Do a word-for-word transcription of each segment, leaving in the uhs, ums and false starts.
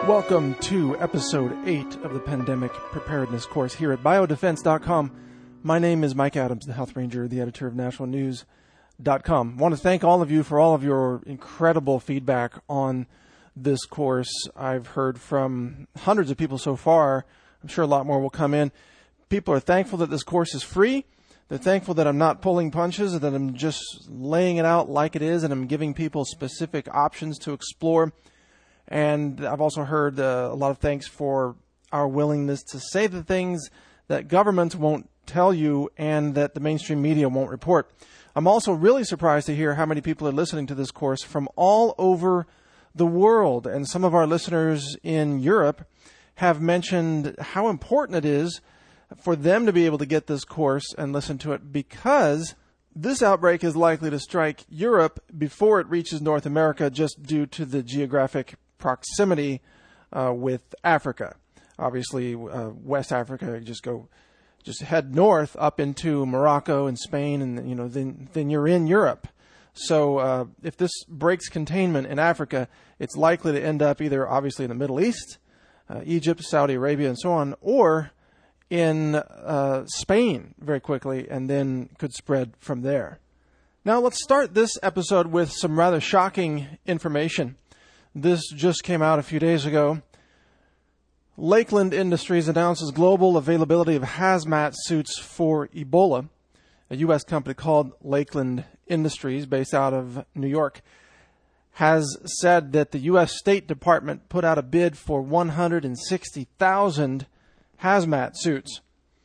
Welcome to episode eight of the Pandemic Preparedness course here at biodefense dot com. My name is Mike Adams, the Health Ranger, the editor of national news dot com. I want to thank all of you for all of your incredible feedback on this course. I've heard from hundreds of people so far. I'm sure a lot more will come in. People are thankful that this course is free. They're thankful that I'm not pulling punches, that I'm just laying it out like it is, and I'm giving people specific options to explore. And I've also heard uh, a lot of thanks for our willingness to say the things that governments won't tell you and that the mainstream media won't report. I'm also really surprised to hear how many people are listening to this course from all over the world. And some of our listeners in Europe have mentioned how important it is for them to be able to get this course and listen to it, because this outbreak is likely to strike Europe before it reaches North America, just due to the geographic proximity uh, with Africa. Obviously, uh, West Africa, you just go, just head north up into Morocco and Spain, and you know, then then you're in Europe. So uh, if this breaks containment in Africa, it's likely to end up either obviously in the Middle East, uh, Egypt, Saudi Arabia, and so on, or in uh, Spain very quickly, and then could spread from there. Now let's start this episode with some rather shocking information. This just came out a few days ago. Lakeland Industries announces global availability of hazmat suits for Ebola. A U S company called Lakeland Industries, based out of New York, has said that the U S State Department put out a bid for one hundred sixty thousand hazmat suits.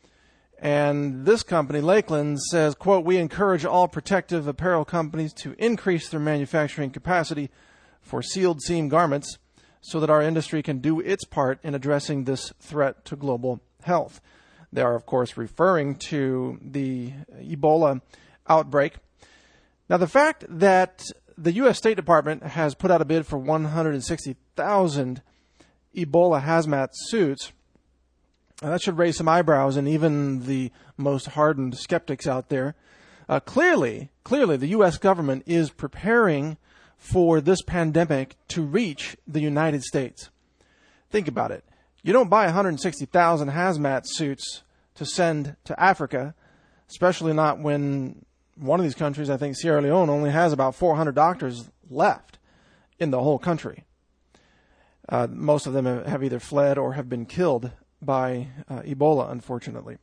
And this company, Lakeland, says, quote, "We encourage all protective apparel companies to increase their manufacturing capacity for sealed seam garments so that our industry can do its part in addressing this threat to global health." They are, of course, referring to the Ebola outbreak. Now, the fact that the U S State Department has put out a bid for one hundred sixty thousand Ebola hazmat suits, uh, that should raise some eyebrows in even the most hardened skeptics out there. Uh, clearly, clearly, the U S government is preparing for this pandemic to reach the United States. Think about it. You don't buy one hundred sixty thousand hazmat suits to send to Africa, especially not when one of these countries, I think Sierra Leone, only has about four hundred doctors left in the whole country. Uh, most of them have either fled or have been killed by uh, Ebola, unfortunately.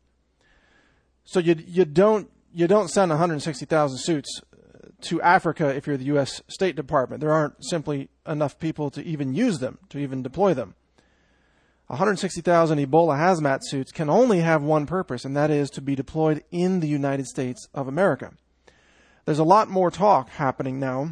So you you don't you don't send one hundred sixty thousand suits to Africa if you're the U S State Department. There aren't simply enough people to even use them, to even deploy them. one hundred sixty thousand Ebola hazmat suits can only have one purpose, and that is to be deployed in the United States of America. There's a lot more talk happening now,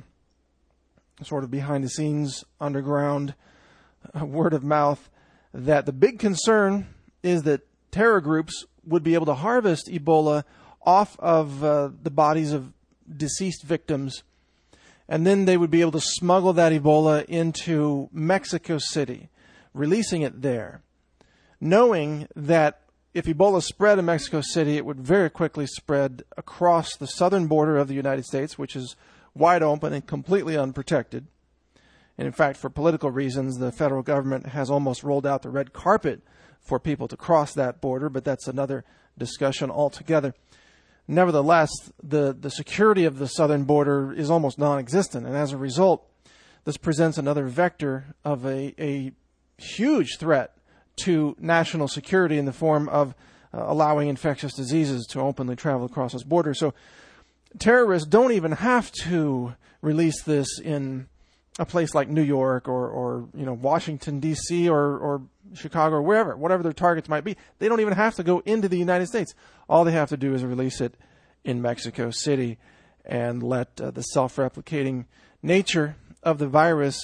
sort of behind the scenes, underground, uh, word of mouth, that the big concern is that terror groups would be able to harvest Ebola off of uh, the bodies of deceased victims, and then they would be able to smuggle that Ebola into Mexico City, releasing it there, knowing that if Ebola spread in Mexico City, it would very quickly spread across the southern border of the United States, which is wide open and completely unprotected. And in fact, for political reasons, the federal government has almost rolled out the red carpet for people to cross that border, but that's another discussion altogether. Nevertheless, the, the security of the southern border is almost non-existent, and as a result, this presents another vector of a, a huge threat to national security in the form of uh, allowing infectious diseases to openly travel across this border. So terrorists don't even have to release this in a place like New York or, or you know, Washington, D C or, or Chicago or wherever, whatever their targets might be. They don't even have to go into the United States. All they have to do is release it in Mexico City and let uh, the self-replicating nature of the virus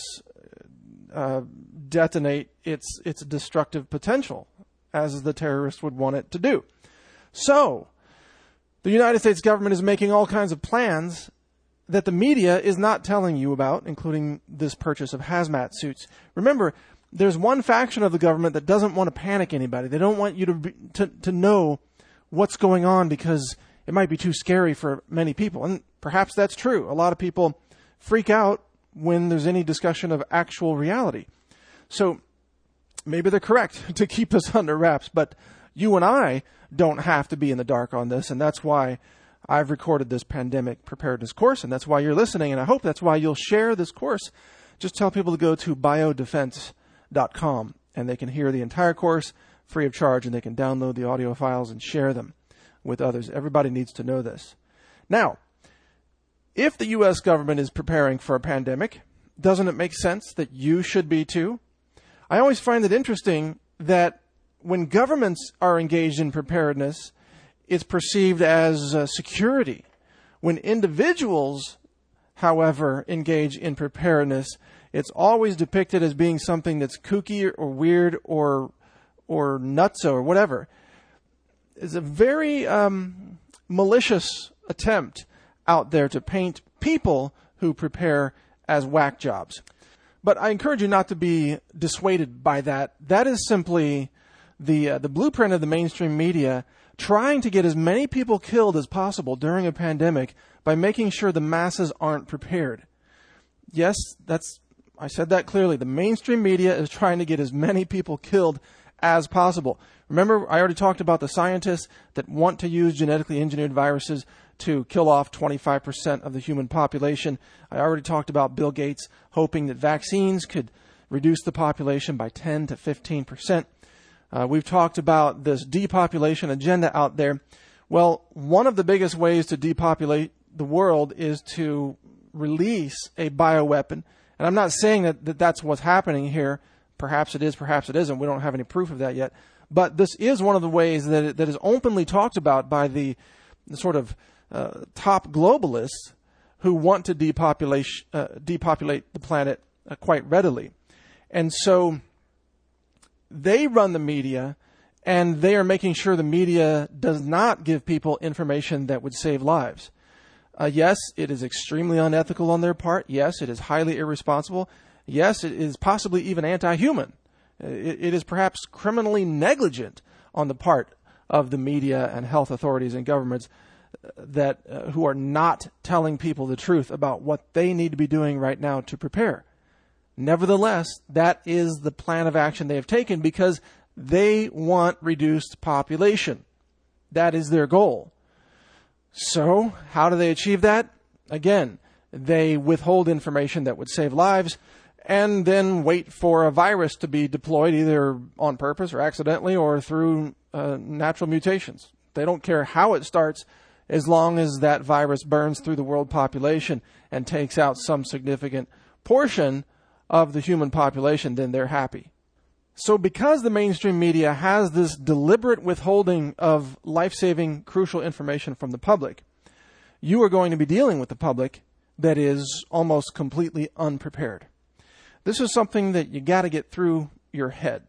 uh, detonate its its destructive potential, as the terrorists would want it to do. So, the United States government is making all kinds of plans that the media is not telling you about, including this purchase of hazmat suits. Remember, there's one faction of the government that doesn't want to panic anybody. They don't want you to be, to, to know what's going on because it might be too scary for many people. And perhaps that's true. A lot of people freak out when there's any discussion of actual reality. So maybe they're correct to keep this under wraps, but you and I don't have to be in the dark on this, and that's why I've recorded this pandemic preparedness course, and that's why you're listening, and I hope that's why you'll share this course. Just tell people to go to biodefense dot com, and they can hear the entire course free of charge, and they can download the audio files and share them with others. Everybody needs to know this. Now, if the U S government is preparing for a pandemic, doesn't it make sense that you should be too? I always find it interesting that when governments are engaged in preparedness, it's perceived as uh, security. When individuals, however, engage in preparedness, it's always depicted as being something that's kooky or weird or or nutso or whatever. It's a very um, malicious attempt out there to paint people who prepare as whack jobs. But I encourage you not to be dissuaded by that. That is simply the uh, the blueprint of the mainstream media trying to get as many people killed as possible during a pandemic by making sure the masses aren't prepared. Yes, that's I said that clearly. The mainstream media is trying to get as many people killed as possible. Remember, I already talked about the scientists that want to use genetically engineered viruses to kill off twenty-five percent of the human population. I already talked about Bill Gates hoping that vaccines could reduce the population by ten to fifteen percent. Uh, we've talked about this depopulation agenda out there. Well, one of the biggest ways to depopulate the world is to release a bioweapon. And I'm not saying that, that that's what's happening here. Perhaps it is, perhaps it isn't. We don't have any proof of that yet. But this is one of the ways that it, that is openly talked about by the, the sort of uh, top globalists who want to depopulate, uh, depopulate the planet uh, quite readily. And so they run the media, and they are making sure the media does not give people information that would save lives. Uh, yes, it is extremely unethical on their part. Yes, it is highly irresponsible. Yes, it is possibly even anti-human. It, it is perhaps criminally negligent on the part of the media and health authorities and governments that uh, who are not telling people the truth about what they need to be doing right now to prepare. Nevertheless, that is the plan of action they have taken because they want reduced population. That is their goal. So, how do they achieve that? Again, they withhold information that would save lives and then wait for a virus to be deployed either on purpose or accidentally or through uh, natural mutations. They don't care how it starts as long as that virus burns through the world population and takes out some significant portion of the human population, then they're happy. So because the mainstream media has this deliberate withholding of life-saving, crucial information from the public, you are going to be dealing with the public that is almost completely unprepared. This is something that you got to get through your head.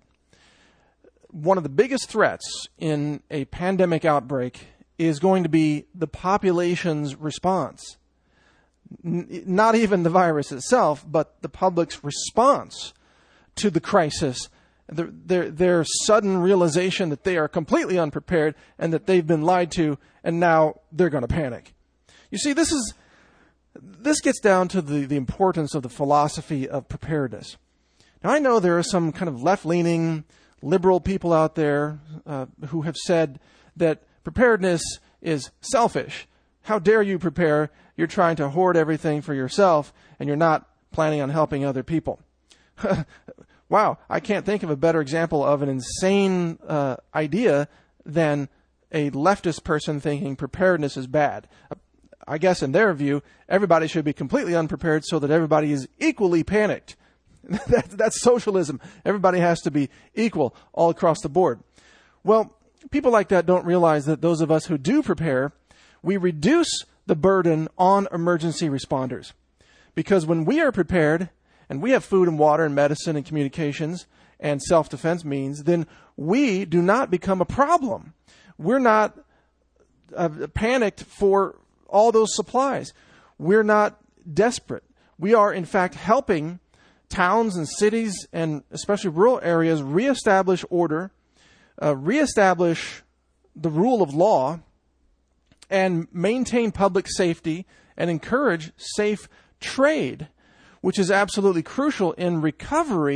One of the biggest threats in a pandemic outbreak is going to be the population's response. N- not even the virus itself, but the public's response to the crisis, their, their, their sudden realization that they are completely unprepared and that they've been lied to, and now they're going to panic. You see, this is this gets down to the, the importance of the philosophy of preparedness. Now, I know there are some kind of left-leaning, liberal people out there uh, who have said that preparedness is selfish. How dare you prepare? You're trying to hoard everything for yourself, and you're not planning on helping other people. Wow, I can't think of a better example of an insane uh, idea than a leftist person thinking preparedness is bad. I guess in their view, everybody should be completely unprepared so that everybody is equally panicked. that, that's socialism. Everybody has to be equal all across the board. Well, people like that don't realize that those of us who do prepare, we reduce the burden on emergency responders. Because when we are prepared, and we have food and water and medicine and communications and self-defense means, then we do not become a problem. We're not uh, panicked for all those supplies. We're not desperate. We are, in fact, helping towns and cities and especially rural areas reestablish order, uh, reestablish the rule of law, and maintain public safety and encourage safe trade, which is absolutely crucial in recovery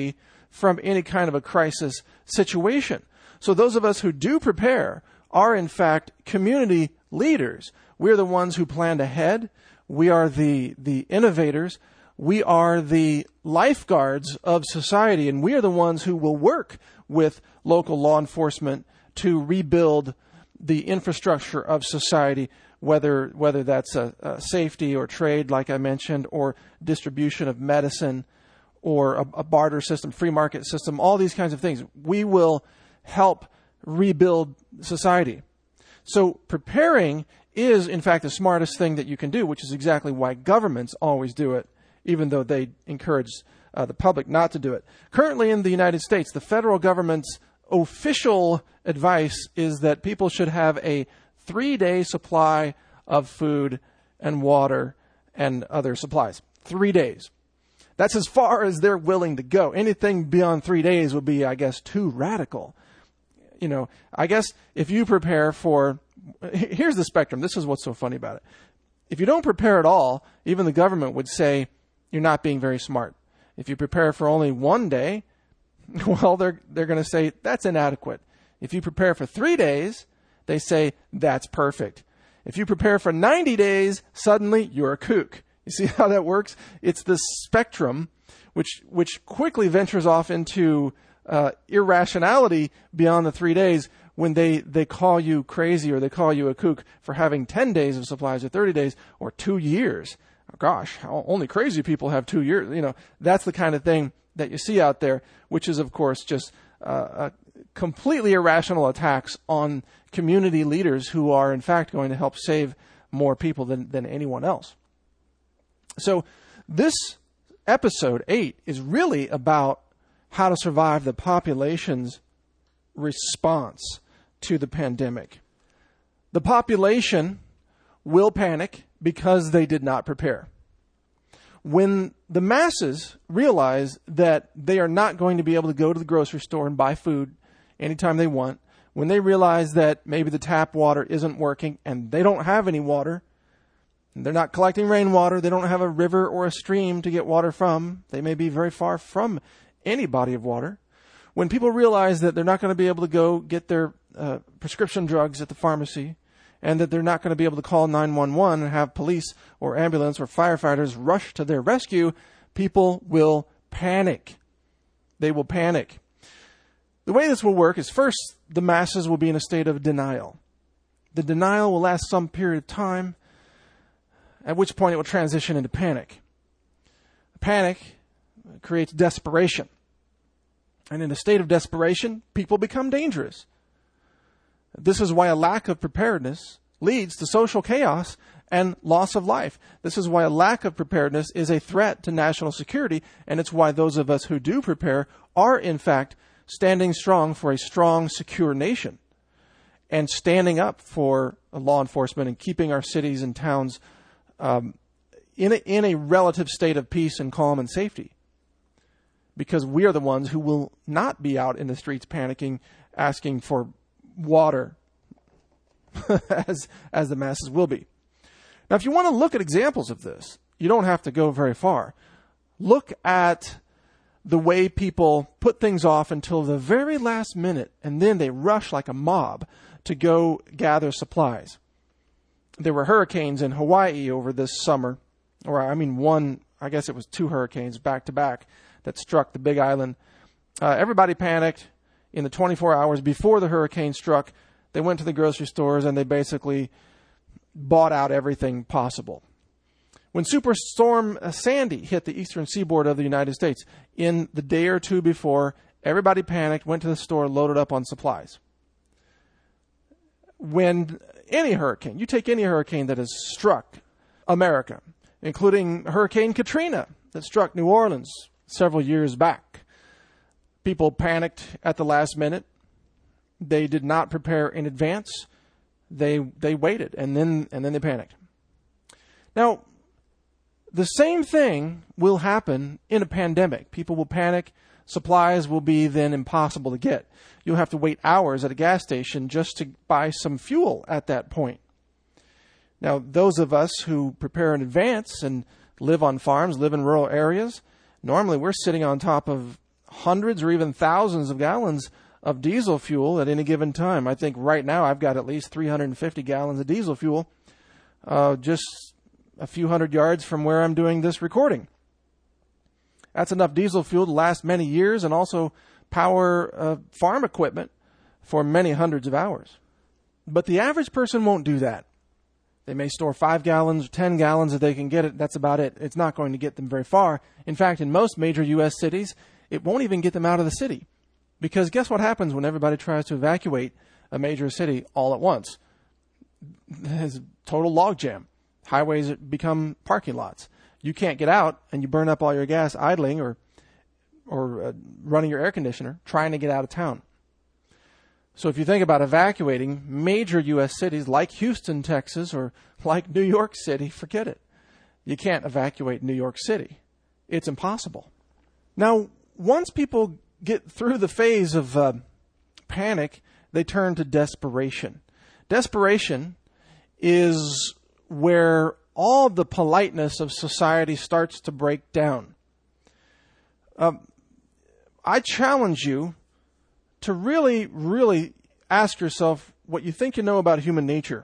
from any kind of a crisis situation. So those of us who do prepare are, in fact, community leaders. We're the ones who planned ahead. We are the, the innovators. We are the lifeguards of society, and we are the ones who will work with local law enforcement to rebuild the infrastructure of society, whether whether that's a, a safety or trade, like I mentioned, or distribution of medicine, or a, a barter system, free market system, all these kinds of things. We will help rebuild society. So preparing is, in fact, the smartest thing that you can do, which is exactly why governments always do it, even though they encourage uh, the public not to do it. Currently in the United States, the federal government's official advice is that people should have a three-day supply of food and water and other supplies. Three days. That's as far as they're willing to go. Anything beyond three days would be, I guess, too radical. You know, I guess if you prepare for, here's the spectrum. This is what's so funny about it. If you don't prepare at all, even the government would say you're not being very smart. If you prepare for only one day, well, they're they're going to say that's inadequate. If you prepare for three days, they say that's perfect. If you prepare for ninety days, suddenly you're a kook. You see how that works? It's this spectrum, which which quickly ventures off into uh, irrationality beyond the three days when they, they call you crazy or they call you a kook for having ten days of supplies or thirty days or two years. Oh, gosh, how, only crazy people have two years. You know, that's the kind of thing that you see out there, which is, of course, just uh, a completely irrational attacks on community leaders who are, in fact, going to help save more people than, than anyone else. So this episode eight is really about how to survive the population's response to the pandemic. The population will panic because they did not prepare. When the masses realize that they are not going to be able to go to the grocery store and buy food anytime they want, when they realize that maybe the tap water isn't working and they don't have any water, they're not collecting rainwater, they don't have a river or a stream to get water from, they may be very far from any body of water. When people realize that they're not going to be able to go get their uh, prescription drugs at the pharmacy, and that they're not going to be able to call nine one one and have police or ambulance or firefighters rush to their rescue, people will panic. They will panic. The way this will work is, first, the masses will be in a state of denial. The denial will last some period of time, at which point it will transition into panic. Panic creates desperation. And in a state of desperation, people become dangerous. This is why a lack of preparedness leads to social chaos and loss of life. This is why a lack of preparedness is a threat to national security, and it's why those of us who do prepare are, in fact, standing strong for a strong, secure nation and standing up for law enforcement and keeping our cities and towns um, in, a, in a relative state of peace and calm and safety. Because we are the ones who will not be out in the streets panicking, asking for water, as as the masses will be. Now, if you want to look at examples of this, you don't have to go very far. Look at the way people put things off until the very last minute, and then they rush like a mob to go gather supplies. There were hurricanes in Hawaii over this summer, or I mean one, I guess it was two hurricanes back to back that struck the Big Island. Uh, everybody panicked. In the twenty-four hours before the hurricane struck, they went to the grocery stores and they basically bought out everything possible. When Superstorm Sandy hit the eastern seaboard of the United States, in the day or two before, everybody panicked, went to the store, loaded up on supplies. When any hurricane, you take any hurricane that has struck America, including Hurricane Katrina that struck New Orleans several years back, people panicked at the last minute. They did not prepare in advance. They they waited and then and then they panicked. Now, the same thing will happen in a pandemic. People will panic. Supplies will be then impossible to get. You'll have to wait hours at a gas station just to buy some fuel at that point. Now, those of us who prepare in advance and live on farms, live in rural areas, normally we're sitting on top of hundreds or even thousands of gallons of diesel fuel at any given time. I think right now I've got at least three hundred fifty gallons of diesel fuel uh, just a few hundred yards from where I'm doing this recording. That's enough diesel fuel to last many years and also power uh, farm equipment for many hundreds of hours. But the average person won't do that. They may store five gallons or ten gallons if they can get it. That's about it. It's not going to get them very far. In fact, in most major U S cities, it won't even get them out of the city. Because guess what happens when everybody tries to evacuate a major city all at once? There's a total logjam. Highways become parking lots. You can't get out, and you burn up all your gas idling or or uh, running your air conditioner trying to get out of town. So if you think about evacuating major U S cities like Houston, Texas, or like New York City, forget it. You can't evacuate New York City. It's impossible. Now, once people get through the phase of uh, panic, they turn to desperation. Desperation is where all the politeness of society starts to break down. Um, I challenge you to really, really ask yourself what you think you know about human nature.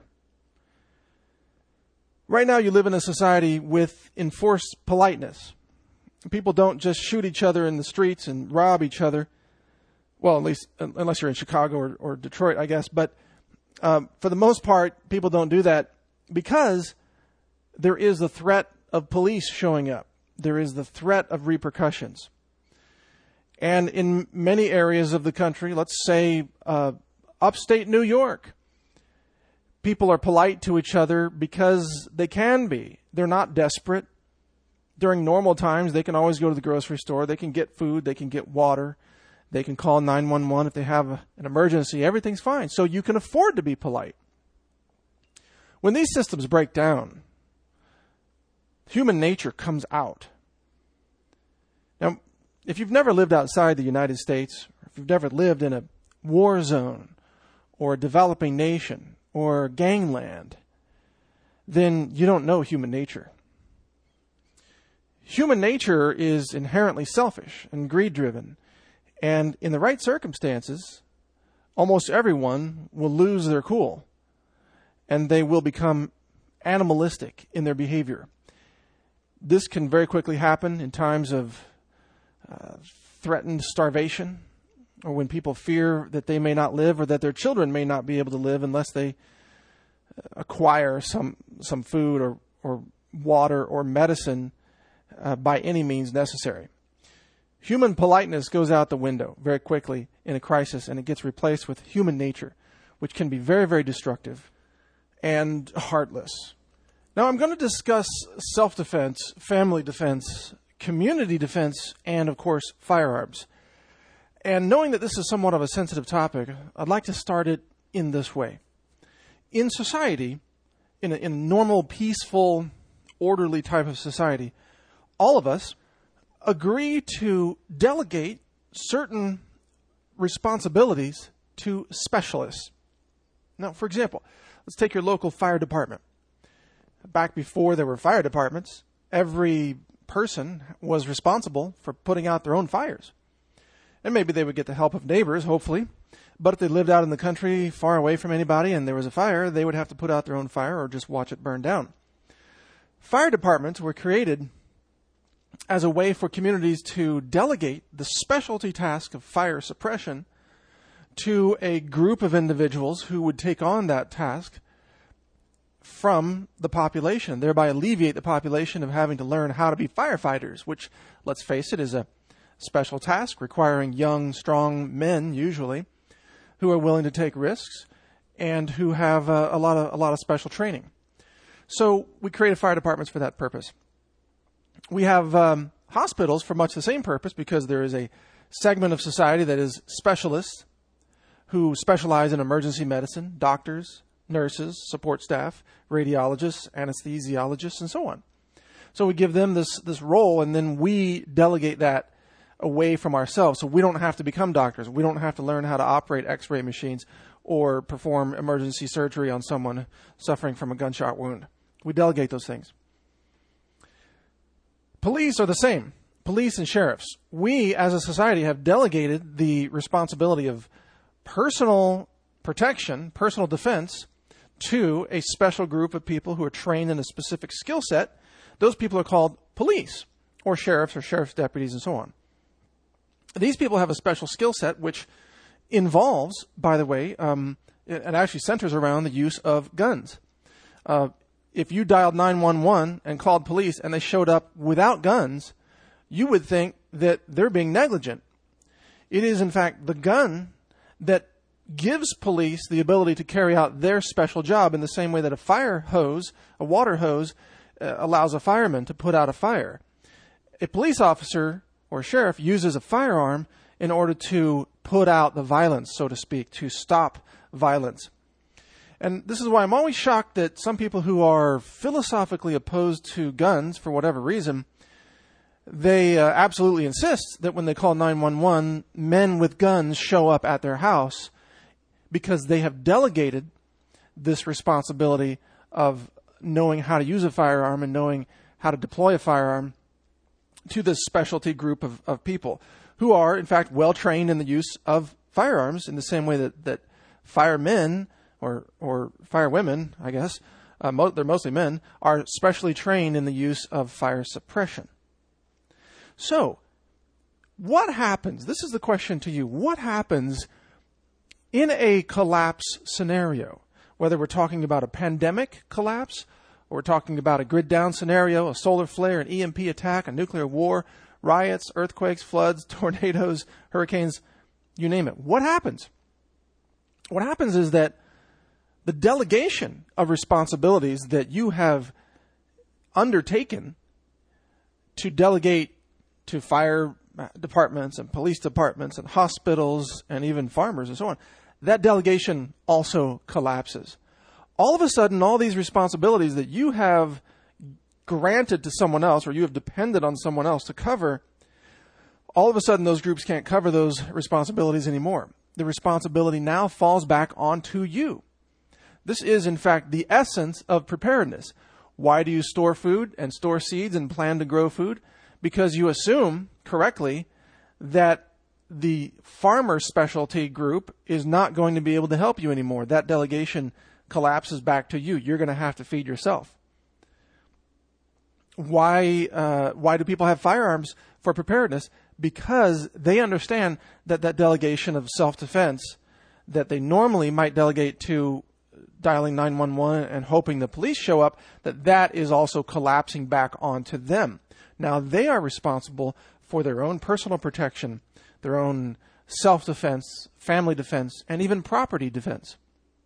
Right now you live in a society with enforced politeness. People don't just shoot each other in the streets and rob each other. Well, at least unless you're in Chicago or, or Detroit, I guess. But um, for the most part, people don't do that because there is the threat of police showing up. There is the threat of repercussions. And in many areas of the country, let's say uh, upstate New York, people are polite to each other because they can be. They're not desperate. During normal times, they can always go to the grocery store. They can get food. They can get water. They can call nine one one if they have a, an emergency. Everything's fine. So you can afford to be polite. When these systems break down, human nature comes out. Now, if you've never lived outside the United States, or if you've never lived in a war zone or a developing nation or gangland, then you don't know human nature. Human nature is inherently selfish and greed-driven, and in the right circumstances, almost everyone will lose their cool, and they will become animalistic in their behavior. This can very quickly happen in times of uh, threatened starvation, or when people fear that they may not live or that their children may not be able to live unless they acquire some some food or, or water or medicine uh, by any means necessary. Human politeness goes out the window very quickly in a crisis, and it gets replaced with human nature, which can be very, very destructive and heartless. Now, I'm going to discuss self-defense, family defense, community defense, and, of course, firearms. And knowing that this is somewhat of a sensitive topic, I'd like to start it in this way. In society, in a, in a normal, peaceful, orderly type of society, all of us agree to delegate certain responsibilities to specialists. Now, for example, let's take your local fire department. Back before there were fire departments, every person was responsible for putting out their own fires. And maybe they would get the help of neighbors, hopefully. But if they lived out in the country far away from anybody and there was a fire, they would have to put out their own fire or just watch it burn down. Fire departments were created as a way for communities to delegate the specialty task of fire suppression to a group of individuals who would take on that task from the population, thereby alleviate the population of having to learn how to be firefighters, which, let's face it, is a special task requiring young, strong men, usually, who are willing to take risks and who have uh, a lot of a lot of special training. So we created fire departments for that purpose. We have um, hospitals for much the same purpose because there is a segment of society that is specialists who specialize in emergency medicine, doctors, nurses, support staff, radiologists, anesthesiologists, and so on. So we give them this, this role, and then we delegate that away from ourselves. So we don't have to become doctors. We don't have to learn how to operate x-ray machines or perform emergency surgery on someone suffering from a gunshot wound. We delegate those things. Police are the same. police and sheriffs, we as a society have delegated the responsibility of personal protection, personal defense, to a special group of people who are trained in a specific skill set. Those people are called police, or sheriffs, or sheriff's deputies, and so on. These people have a special skill set which involves, by the way, um, it, it actually centers around the use of guns. Uh, if you dialed nine one one and called police and they showed up without guns, you would think that they're being negligent. It is, in fact, the gun that gives police the ability to carry out their special job in the same way that a fire hose, a water hose, uh, allows a fireman to put out a fire. A police officer or sheriff uses a firearm in order to put out the violence, so to speak, to stop violence. And this is why I'm always shocked that some people who are philosophically opposed to guns, for whatever reason, they uh, absolutely insist that when they call nine one one, men with guns show up at their house, because they have delegated this responsibility of knowing how to use a firearm and knowing how to deploy a firearm to this specialty group of, of people who are, in fact, well-trained in the use of firearms in the same way that, that firemen or or firewomen, I guess, uh, mo- they're mostly men, are specially trained in the use of fire suppression. So, what happens? This is the question to you. What happens in a collapse scenario? Whether we're talking about a pandemic collapse, or we're talking about a grid down scenario, a solar flare, an E M P attack, a nuclear war, riots, earthquakes, floods, tornadoes, hurricanes, you name it. What happens? What happens is that the delegation of responsibilities that you have undertaken to delegate to fire departments and police departments and hospitals and even farmers and so on, that delegation also collapses. All of a sudden, all these responsibilities that you have granted to someone else or you have depended on someone else to cover, all of a sudden those groups can't cover those responsibilities anymore. The responsibility now falls back onto you. This is, in fact, the essence of preparedness. Why do you store food and store seeds and plan to grow food? Because you assume correctly that the farmer specialty group is not going to be able to help you anymore. That delegation collapses back to you. You're going to have to feed yourself. Why, uh, why do people have firearms for preparedness? Because they understand that that delegation of self-defense that they normally might delegate to dialing nine one one and hoping the police show up, that that is also collapsing back onto them. Now they are responsible for their own personal protection, their own self-defense, family defense, and even property defense.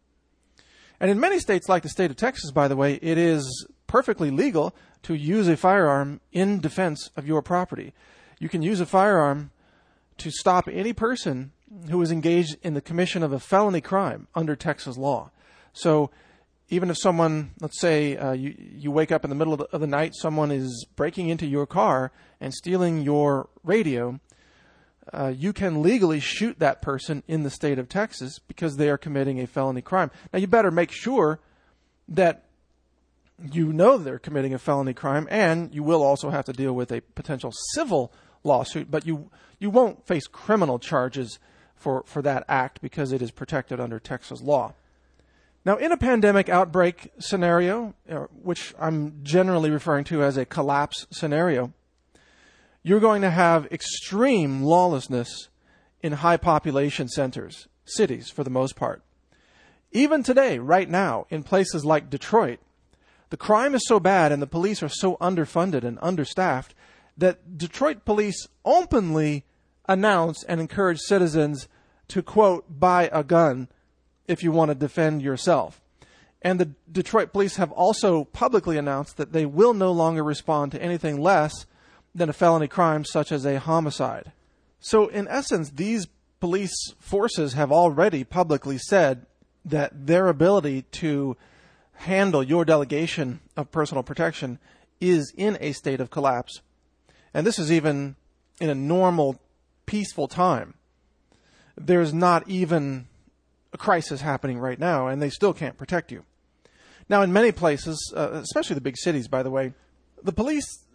And in many states, like the state of Texas, by the way, it is perfectly legal to use a firearm in defense of your property. You can use a firearm to stop any person who is engaged in the commission of a felony crime under Texas law. So even if someone, let's say uh, you, you wake up in the middle of the, of the night, someone is breaking into your car and stealing your radio, uh, you can legally shoot that person in the state of Texas because they are committing a felony crime. Now, you better make sure that you know they're committing a felony crime, and you will also have to deal with a potential civil lawsuit, but you you won't face criminal charges for, for that act because it is protected under Texas law. Now, in a pandemic outbreak scenario, which I'm generally referring to as a collapse scenario, you're going to have extreme lawlessness in high population centers, cities for the most part. Even today, right now, in places like Detroit, the crime is so bad and the police are so underfunded and understaffed that Detroit police openly announce and encourage citizens to, quote, buy a gun if you want to defend yourself. And the Detroit police have also publicly announced that they will no longer respond to anything less than a felony crime such as a homicide. So in essence, these police forces have already publicly said that their ability to handle your delegation of personal protection is in a state of collapse. And this is even in a normal, peaceful time. There's not even a crisis happening right now, and they still can't protect you. Now, in many places, uh, especially the big cities, by the way, the police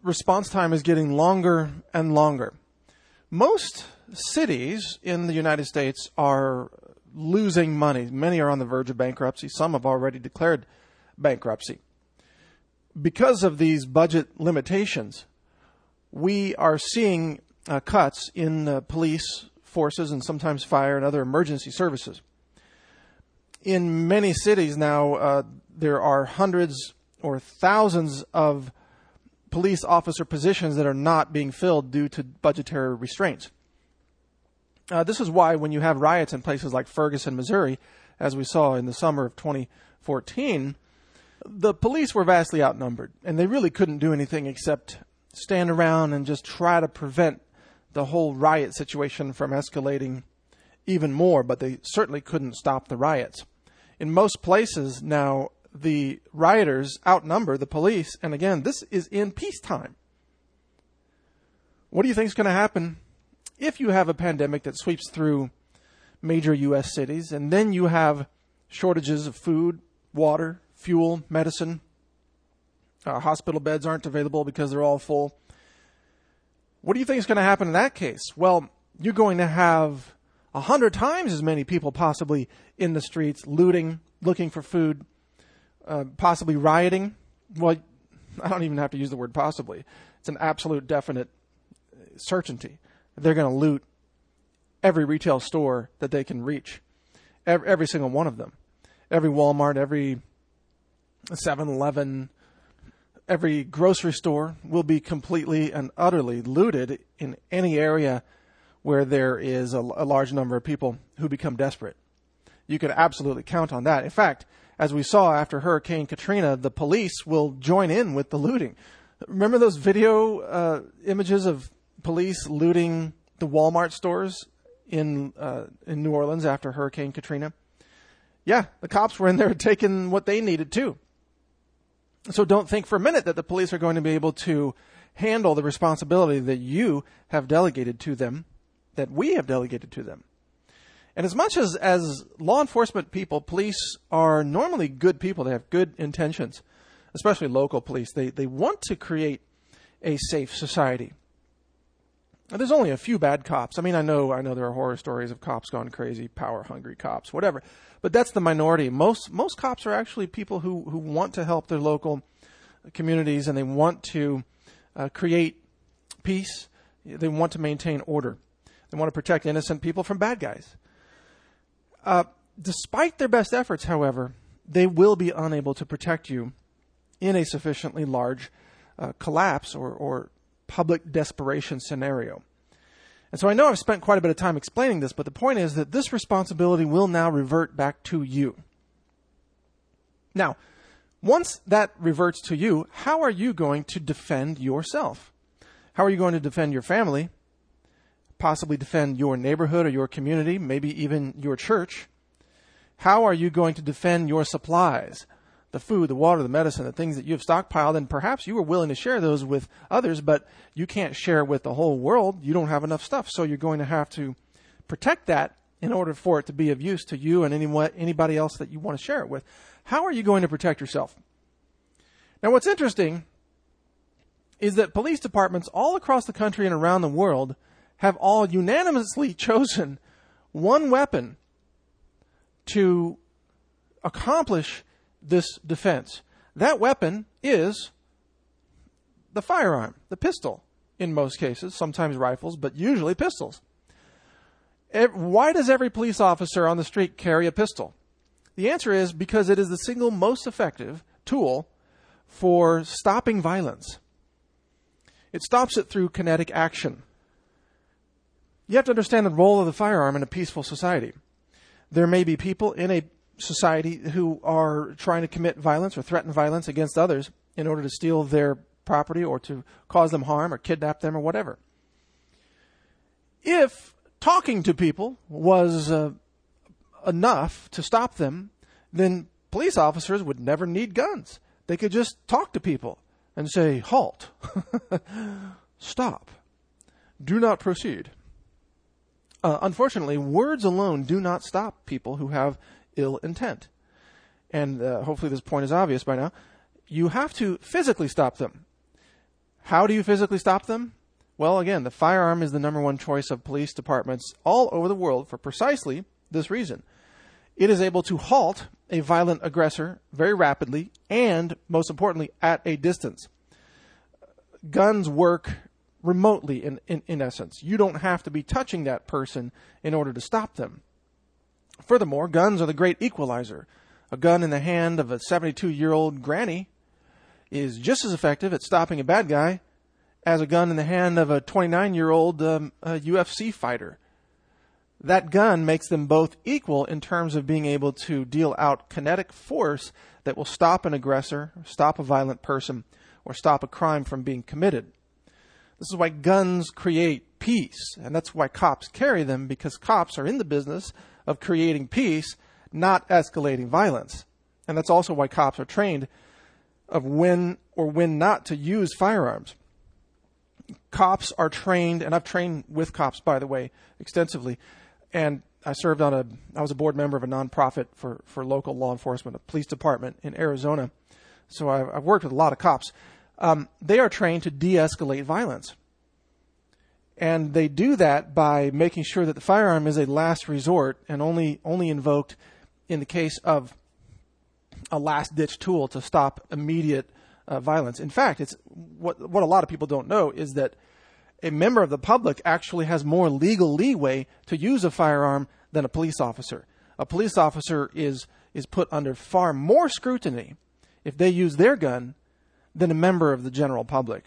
response time is getting longer and longer. Most cities in the United States are losing money. Many are on the verge of bankruptcy. Some have already declared bankruptcy. Because of these budget limitations, we are seeing uh, cuts in uh, police forces and sometimes fire and other emergency services. In many cities now, uh, there are hundreds or thousands of police officer positions that are not being filled due to budgetary restraints. Uh, this is why when you have riots in places like Ferguson, Missouri, as we saw in the summer of twenty fourteen, the police were vastly outnumbered, and they really couldn't do anything except stand around and just try to prevent the whole riot situation from escalating even more, but they certainly couldn't stop the riots. In most places now, the rioters outnumber the police, and again, this is in peacetime. What do you think is going to happen if you have a pandemic that sweeps through major U S cities, and then you have shortages of food, water, fuel, medicine? Uh, hospital beds aren't available because they're all full. What do you think is going to happen in that case? Well, you're going to have a hundred times as many people possibly in the streets, looting, looking for food, uh, possibly rioting. Well, I don't even have to use the word possibly. It's an absolute definite certainty. They're going to loot every retail store that they can reach, every, every single one of them. Every Walmart, every seven eleven, every grocery store will be completely and utterly looted in any area where there is a, a large number of people who become desperate. You can absolutely count on that. In fact, as we saw after Hurricane Katrina, the police will join in with the looting. Remember those video uh, images of police looting the Walmart stores in uh, in New Orleans after Hurricane Katrina? Yeah, the cops were in there taking what they needed too. So don't think for a minute that the police are going to be able to handle the responsibility that you have delegated to them, that we have delegated to them. And as much as, as law enforcement people, police are normally good people. They have good intentions, especially local police. They, they want to create a safe society. And there's only a few bad cops. I mean, I know, I know there are horror stories of cops gone crazy, power-hungry cops, whatever. But that's the minority. Most most cops are actually people who, who want to help their local communities, and they want to uh, create peace. They want to maintain order. They want to protect innocent people from bad guys. Uh, despite their best efforts, however, they will be unable to protect you in a sufficiently large uh, collapse or, or public desperation scenario. And so I know I've spent quite a bit of time explaining this, but the point is that this responsibility will now revert back to you. Now, once that reverts to you, how are you going to defend yourself? How are you going to defend your family? Possibly defend your neighborhood or your community, maybe even your church? How are you going to defend your supplies? The food, the water, the medicine, the things that you have stockpiled, and perhaps you were willing to share those with others, but you can't share with the whole world. You don't have enough stuff, so you're going to have to protect that in order for it to be of use to you and anyone, anybody else that you want to share it with. How are you going to protect yourself? Now, what's interesting is that police departments all across the country and around the world have all unanimously chosen one weapon to accomplish this defense. That weapon is the firearm, the pistol, in most cases, sometimes rifles, but usually pistols. Why does every police officer on the street carry a pistol? The answer is because it is the single most effective tool for stopping violence. It stops it through kinetic action. You have to understand the role of the firearm in a peaceful society. There may be people in a society who are trying to commit violence or threaten violence against others in order to steal their property or to cause them harm or kidnap them or whatever. If talking to people was uh, enough to stop them, then police officers would never need guns. They could just talk to people and say, halt, stop, do not proceed. Uh, unfortunately, words alone do not stop people who have ill intent. And uh, hopefully this point is obvious by now. You have to physically stop them. How do you physically stop them? Well, again, the firearm is the number one choice of police departments all over the world for precisely this reason. It is able to halt a violent aggressor very rapidly and, most importantly, at a distance. Guns work remotely, in, in, in essence. You don't have to be touching that person in order to stop them. Furthermore, guns are the great equalizer. A gun in the hand of a seventy-two-year-old granny is just as effective at stopping a bad guy as a gun in the hand of a twenty-nine-year-old um, uh, U F C fighter. That gun makes them both equal in terms of being able to deal out kinetic force that will stop an aggressor, stop a violent person, or stop a crime from being committed. This is why guns create peace, and that's why cops carry them, because cops are in the business of creating peace, not escalating violence. And that's also why cops are trained of when or when not to use firearms. Cops are trained, and I've trained with cops, by the way, extensively, and I served on a, I was a board member of a nonprofit for, for local law enforcement, a police department in Arizona. So I've, I've worked with a lot of cops. Um, they are trained to de-escalate violence. And they do that by making sure that the firearm is a last resort and only, only invoked in the case of a last-ditch tool to stop immediate uh, violence. In fact, it's what, what a lot of people don't know is that a member of the public actually has more legal leeway to use a firearm than a police officer. A police officer is is put under far more scrutiny if they use their gun than a member of the general public.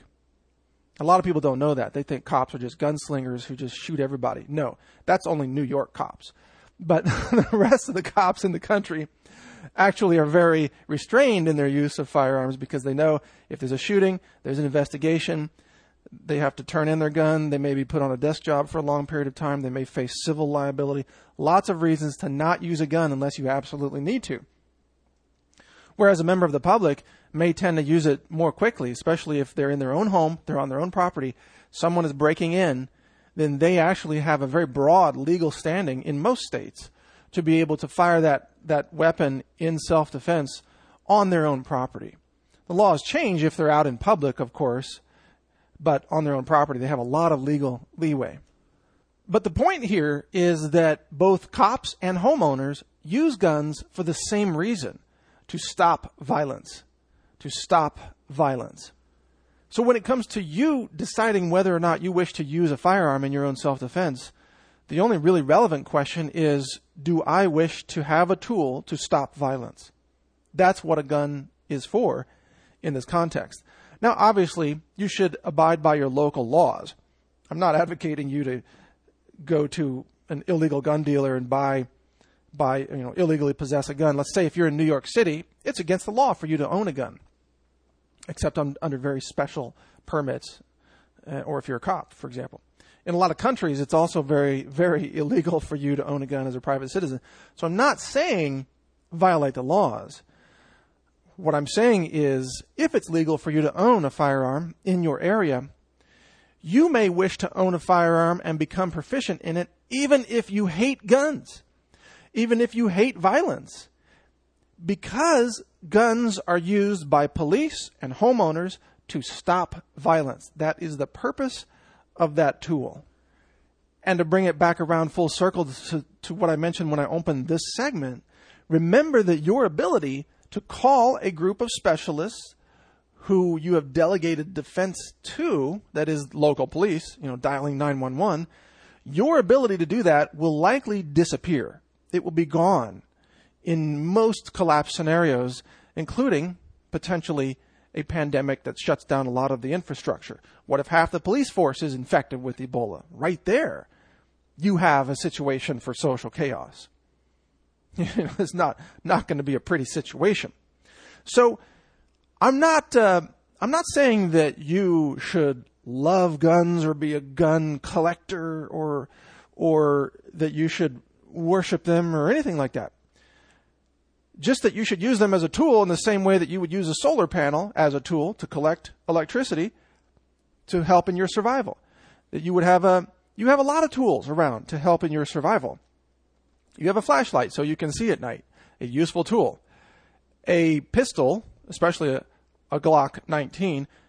A lot of people don't know that. They think cops are just gunslingers who just shoot everybody. No, that's only New York cops. But the rest of the cops in the country actually are very restrained in their use of firearms because they know if there's a shooting, there's an investigation, they have to turn in their gun, they may be put on a desk job for a long period of time, they may face civil liability. Lots of reasons to not use a gun unless you absolutely need to. Whereas a member of the public may tend to use it more quickly, especially if they're in their own home, they're on their own property, someone is breaking in, then they actually have a very broad legal standing in most states to be able to fire that, that weapon in self-defense on their own property. The laws change if they're out in public, of course, but on their own property, they have a lot of legal leeway. But the point here is that both cops and homeowners use guns for the same reason, to stop violence, to stop violence. So when it comes to you deciding whether or not you wish to use a firearm in your own self-defense, the only really relevant question is, do I wish to have a tool to stop violence? That's what a gun is for in this context. Now, obviously, you should abide by your local laws. I'm not advocating you to go to an illegal gun dealer and buy, buy, you know, illegally possess a gun. Let's say if you're in New York City, it's against the law for you to own a gun, except on, under very special permits, uh, or if you're a cop, for example. In a lot of countries, it's also very, very illegal for you to own a gun as a private citizen. So I'm not saying violate the laws. What I'm saying is, if it's legal for you to own a firearm in your area, you may wish to own a firearm and become proficient in it, even if you hate guns, even if you hate violence, because guns are used by police and homeowners to stop violence. That is the purpose of that tool. And to bring it back around full circle to, to what I mentioned when I opened this segment, remember that your ability to call a group of specialists who you have delegated defense to, that is local police, you know, dialing nine one one, your ability to do that will likely disappear. It will be gone in most collapse scenarios, including potentially a pandemic that shuts down a lot of the infrastructure. What if half the police force is infected with Ebola? Right there, you have a situation for social chaos. It's not not going to be a pretty situation. So I'm not uh, I'm not saying that you should love guns or be a gun collector or or that you should worship them or anything like that. Just that you should use them as a tool in the same way that you would use a solar panel as a tool to collect electricity to help in your survival. That you would have a you have a lot of tools around to help in your survival. You have a flashlight so you can see at night, a useful tool. A pistol, especially a, a Glock nineteen,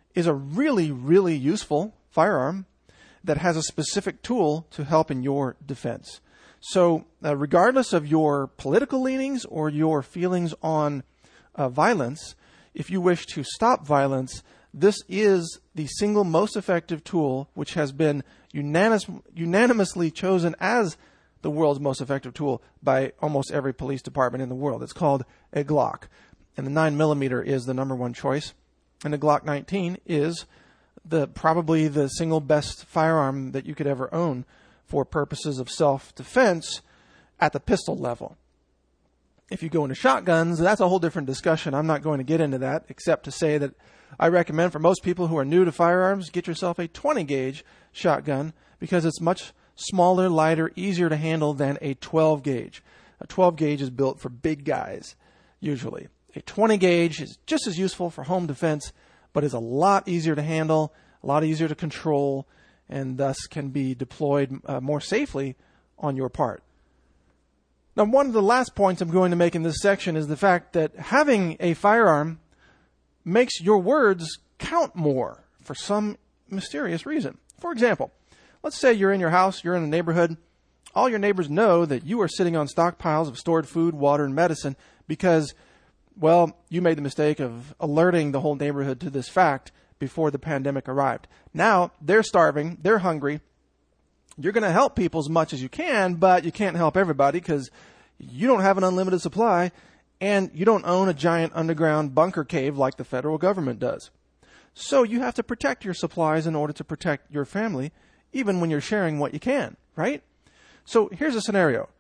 is a really, really useful firearm that has a specific tool to help in your defense. So uh, regardless of your political leanings or your feelings on uh, violence, if you wish to stop violence, this is the single most effective tool which has been unanimous, unanimously chosen as the world's most effective tool by almost every police department in the world. It's called a Glock. And the nine millimeter is the number one choice. And the Glock nineteen is the probably the single best firearm that you could ever own for purposes of self-defense at the pistol level. If you go into shotguns, that's a whole different discussion. I'm not going to get into that, except to say that I recommend for most people who are new to firearms, get yourself a twenty gauge shotgun because it's much smaller, lighter, easier to handle than a twelve gauge. A twelve gauge is built for big guys, usually. A twenty gauge is just as useful for home defense, but is a lot easier to handle, a lot easier to control, and thus can be deployed uh, more safely on your part. Now, one of the last points I'm going to make in this section is the fact that having a firearm makes your words count more for some mysterious reason. For example, let's say you're in your house, you're in a neighborhood. All your neighbors know that you are sitting on stockpiles of stored food, water, and medicine because, well, you made the mistake of alerting the whole neighborhood to this fact before the pandemic arrived. Now, they're starving, they're hungry. You're going to help people as much as you can, but you can't help everybody because you don't have an unlimited supply and you don't own a giant underground bunker cave like the federal government does. So you have to protect your supplies in order to protect your family, even when you're sharing what you can, right? So here's a scenario.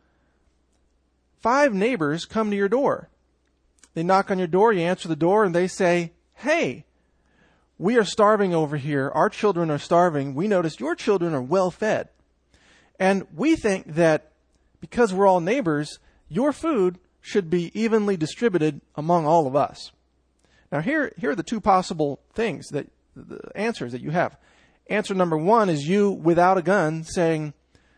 Five neighbors come to your door. They knock on your door, you answer the door, and they say, "Hey, we are starving over here. Our children are starving. We noticed your children are well fed. And we think that because we're all neighbors, your food should be evenly distributed among all of us." Now here, here are the two possible things, that the answers that you have. Answer number one is you without a gun saying,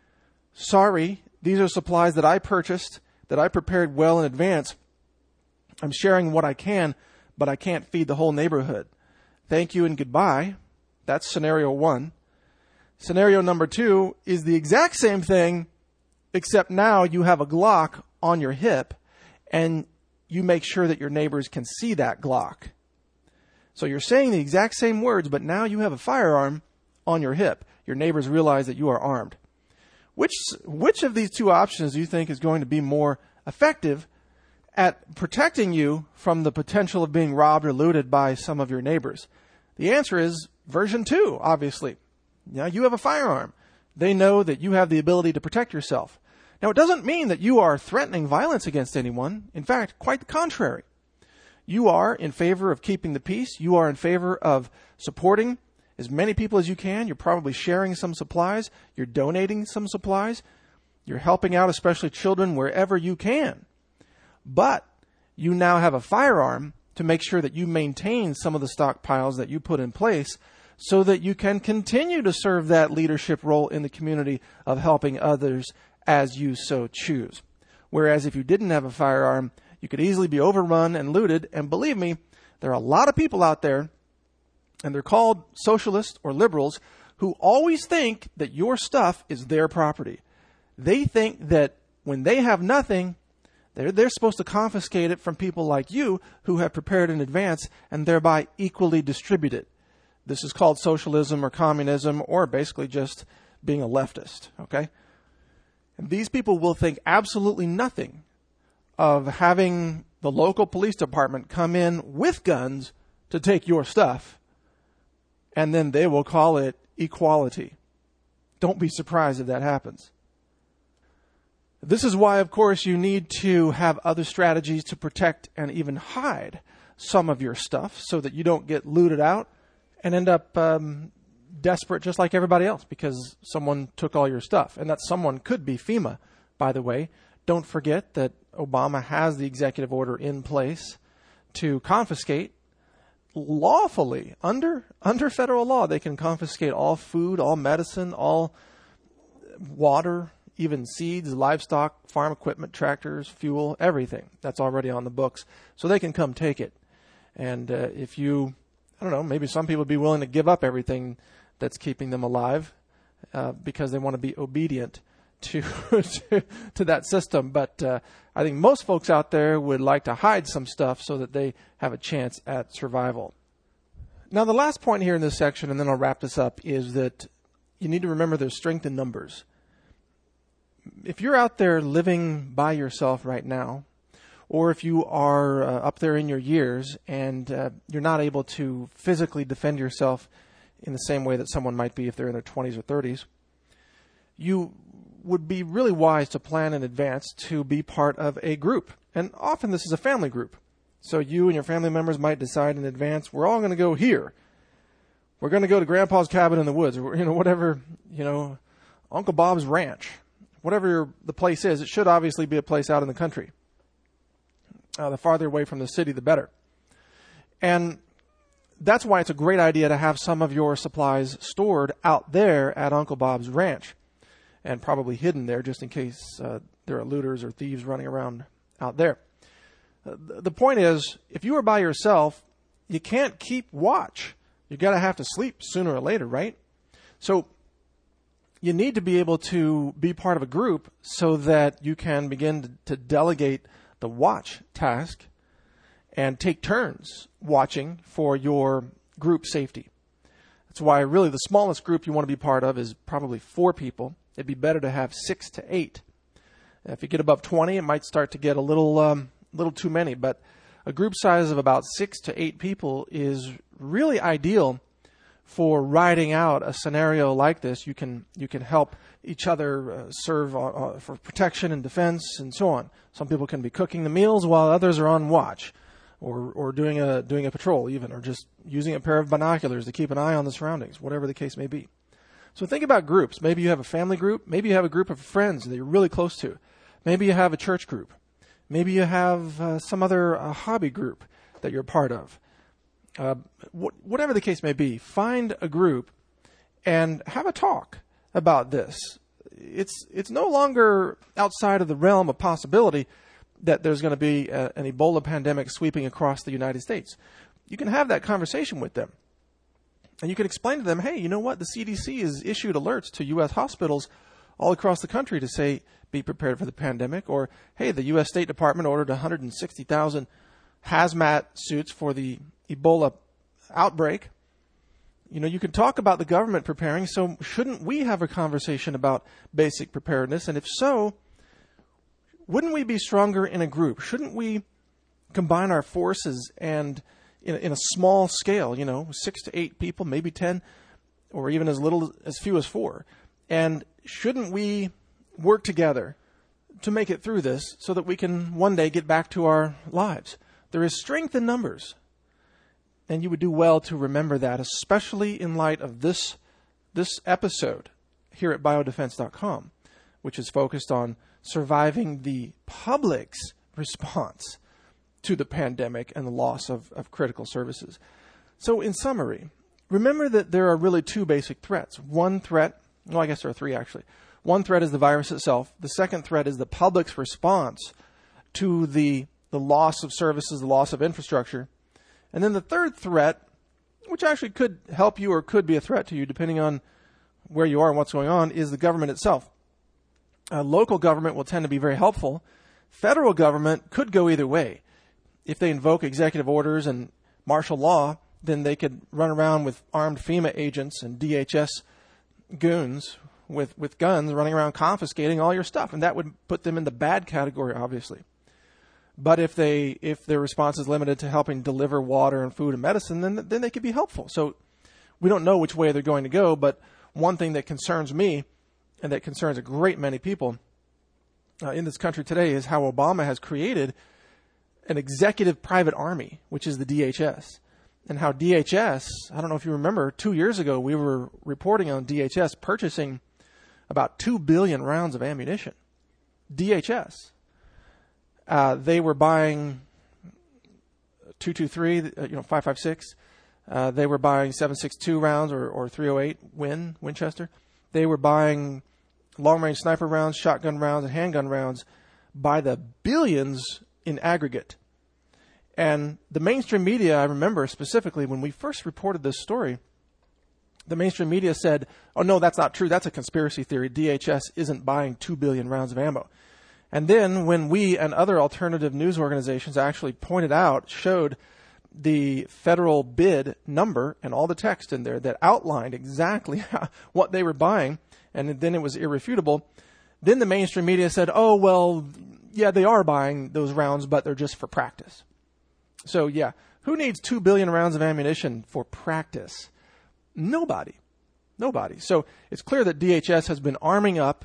"Sorry, these are supplies that I purchased, that I prepared well in advance. I'm sharing what I can, but I can't feed the whole neighborhood. Thank you and goodbye." That's scenario one. Scenario number two is the exact same thing, except now you have a Glock on your hip and you make sure that your neighbors can see that Glock. So you're saying the exact same words, but now you have a firearm on your hip. Your neighbors realize that you are armed. Which, which of these two options do you think is going to be more effective at protecting you from the potential of being robbed or looted by some of your neighbors? The answer is version two, obviously. Now you have a firearm. They know that you have the ability to protect yourself. Now it doesn't mean that you are threatening violence against anyone. In fact, quite the contrary. You are in favor of keeping the peace. You are in favor of supporting as many people as you can. You're probably sharing some supplies. You're donating some supplies. You're helping out, especially children, wherever you can. But you now have a firearm to make sure that you maintain some of the stockpiles that you put in place so that you can continue to serve that leadership role in the community of helping others as you so choose. Whereas if you didn't have a firearm, you could easily be overrun and looted. And believe me, there are a lot of people out there, and they're called socialists or liberals, who always think that your stuff is their property. They think that when they have nothing, They're, they're supposed to confiscate it from people like you who have prepared in advance and thereby equally distribute it. This is called socialism or communism or basically just being a leftist, okay? And these people will think absolutely nothing of having the local police department come in with guns to take your stuff, and then they will call it equality. Don't be surprised if that happens. This is why, of course, you need to have other strategies to protect and even hide some of your stuff so that you don't get looted out and end up um, desperate just like everybody else because someone took all your stuff. And that someone could be FEMA, by the way. Don't forget that Obama has the executive order in place to confiscate lawfully, under under federal law. They can confiscate all food, all medicine, all water, even seeds, livestock, farm equipment, tractors, fuel, everything. That's already on the books. So they can come take it. And uh, if you I don't know, maybe some people would be willing to give up everything that's keeping them alive uh, because they want to be obedient to to, to that system. But uh, I think most folks out there would like to hide some stuff so that they have a chance at survival. Now, the last point here in this section, and then I'll wrap this up, is that you need to remember there's strength in numbers. If you're out there living by yourself right now, or if you are uh, up there in your years and uh, you're not able to physically defend yourself in the same way that someone might be if they're in their twenties or thirties, you would be really wise to plan in advance to be part of a group. And often this is a family group. So you and your family members might decide in advance, we're all going to go here. We're going to go to Grandpa's cabin in the woods, or, you know, whatever, you know, Uncle Bob's ranch, whatever the place is. It should obviously be a place out in the country. Uh, the farther away from the city, the better. And that's why it's a great idea to have some of your supplies stored out there at Uncle Bob's ranch, and probably hidden there just in case uh, there are looters or thieves running around out there. Uh, the point is, if you are by yourself, you can't keep watch. You're going to have to sleep sooner or later, right? So you need to be able to be part of a group so that you can begin to, to delegate the watch task and take turns watching for your group safety. That's why really the smallest group you want to be part of is probably four people. It'd be better to have six to eight. If you get above twenty, it might start to get a little, um, little too many, but a group size of about six to eight people is really ideal for riding out a scenario like this. You can you can help each other uh, serve uh, for protection and defense and so on. Some people can be cooking the meals while others are on watch, or or doing a doing a patrol even, or just using a pair of binoculars to keep an eye on the surroundings, whatever the case may be. So think about groups. Maybe you have a family group. Maybe you have a group of friends that you're really close to. Maybe you have a church group. Maybe you have uh, some other uh, hobby group that you're part of. Uh, wh- whatever the case may be, find a group and have a talk about this. It's it's no longer outside of the realm of possibility that there's going to be a, an Ebola pandemic sweeping across the United States. You can have that conversation with them. And you can explain to them, hey, you know what? The C D C has issued alerts to U S hospitals all across the country to say, be prepared for the pandemic. Or, hey, the U S State Department ordered one hundred sixty thousand hazmat suits for the Ebola outbreak. You know, you can talk about the government preparing, so shouldn't we have a conversation about basic preparedness? And if so, wouldn't we be stronger in a group? Shouldn't we combine our forces and in, in a small scale, you know, six to eight people, maybe ten, or even as little as few as four? And shouldn't we work together to make it through this so that we can one day get back to our lives? There is strength in numbers. And you would do well to remember that, especially in light of this this episode here at biodefense dot com, which is focused on surviving the public's response to the pandemic and the loss of, of critical services. So in summary, remember that there are really two basic threats. One threat, well, I guess there are three actually. One threat is the virus itself. The second threat is the public's response to the, the loss of services, the loss of infrastructure. And then the third threat, which actually could help you or could be a threat to you depending on where you are and what's going on, is the government itself. Uh, local government will tend to be very helpful. Federal government could go either way. If they invoke executive orders and martial law, then they could run around with armed FEMA agents and D H S goons with, with guns running around confiscating all your stuff. And that would put them in the bad category, obviously. But if they if their response is limited to helping deliver water and food and medicine, then then they could be helpful. So we don't know which way they're going to go, but one thing that concerns me and that concerns a great many people uh, in this country today is how Obama has created an executive private army, which is the D H S. And how D H S, I don't know if you remember, two years ago we were reporting on D H S purchasing about two billion rounds of ammunition. D H S. Uh, they were buying two twenty-three, uh, you know, five five six. Uh, they were buying seven six two rounds or, or three oh eight Win, Winchester. They were buying long-range sniper rounds, shotgun rounds, and handgun rounds by the billions in aggregate. And the mainstream media, I remember specifically when we first reported this story, the mainstream media said, oh, no, that's not true. That's a conspiracy theory. D H S isn't buying two billion rounds of ammo. And then when we and other alternative news organizations actually pointed out, showed the federal bid number and all the text in there that outlined exactly how, what they were buying, and then it was irrefutable, then the mainstream media said, oh, well, yeah, they are buying those rounds, but they're just for practice. So, yeah, who needs two billion rounds of ammunition for practice? Nobody. Nobody. So it's clear that D H S has been arming up,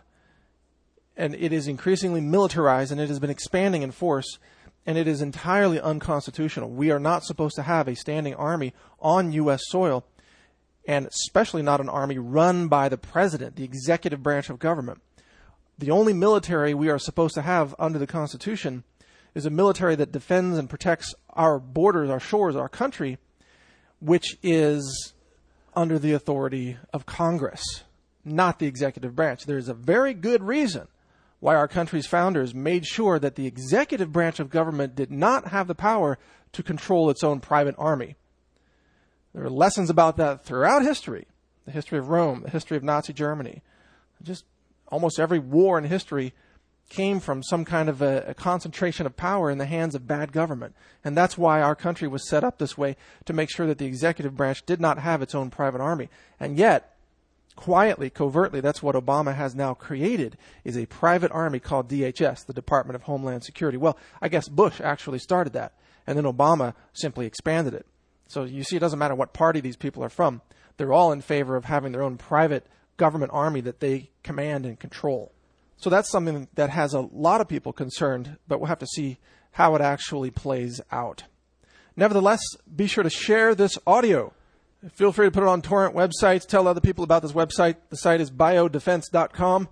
and it is increasingly militarized, and it has been expanding in force, and it is entirely unconstitutional. We are not supposed to have a standing army on U S soil, and especially not an army run by the president, the executive branch of government. The only military we are supposed to have under the Constitution is a military that defends and protects our borders, our shores, our country, which is under the authority of Congress, not the executive branch. There's a very good reason why our country's founders made sure that the executive branch of government did not have the power to control its own private army. There are lessons about that throughout history, the history of Rome, the history of Nazi Germany. Just almost every war in history came from some kind of a, a concentration of power in the hands of bad government. And that's why our country was set up this way, to make sure that the executive branch did not have its own private army. And yet, quietly, covertly, that's what Obama has now created, is a private army called D H S, the Department of Homeland Security. Well, I guess Bush actually started that, and then Obama simply expanded it. So you see, it doesn't matter what party these people are from. They're all in favor of having their own private government army that they command and control. So that's something that has a lot of people concerned, but we'll have to see how it actually plays out. Nevertheless, be sure to share this audio. Feel free to put it on torrent websites. Tell other people about this website. The site is bio defense dot com.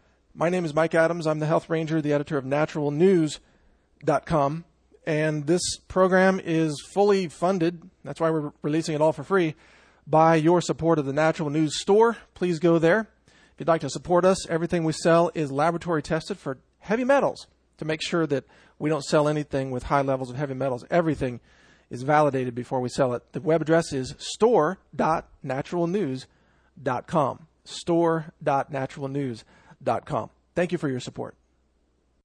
My name is Mike Adams. I'm the Health Ranger, the editor of natural news dot com. And this program is fully funded. That's why we're releasing it all for free, by your support of the Natural News Store. Please go there. If you'd like to support us, everything we sell is laboratory tested for heavy metals to make sure that we don't sell anything with high levels of heavy metals. Everything is validated before we sell it. The web address is store dot natural news dot com. store dot natural news dot com. Thank you for your support.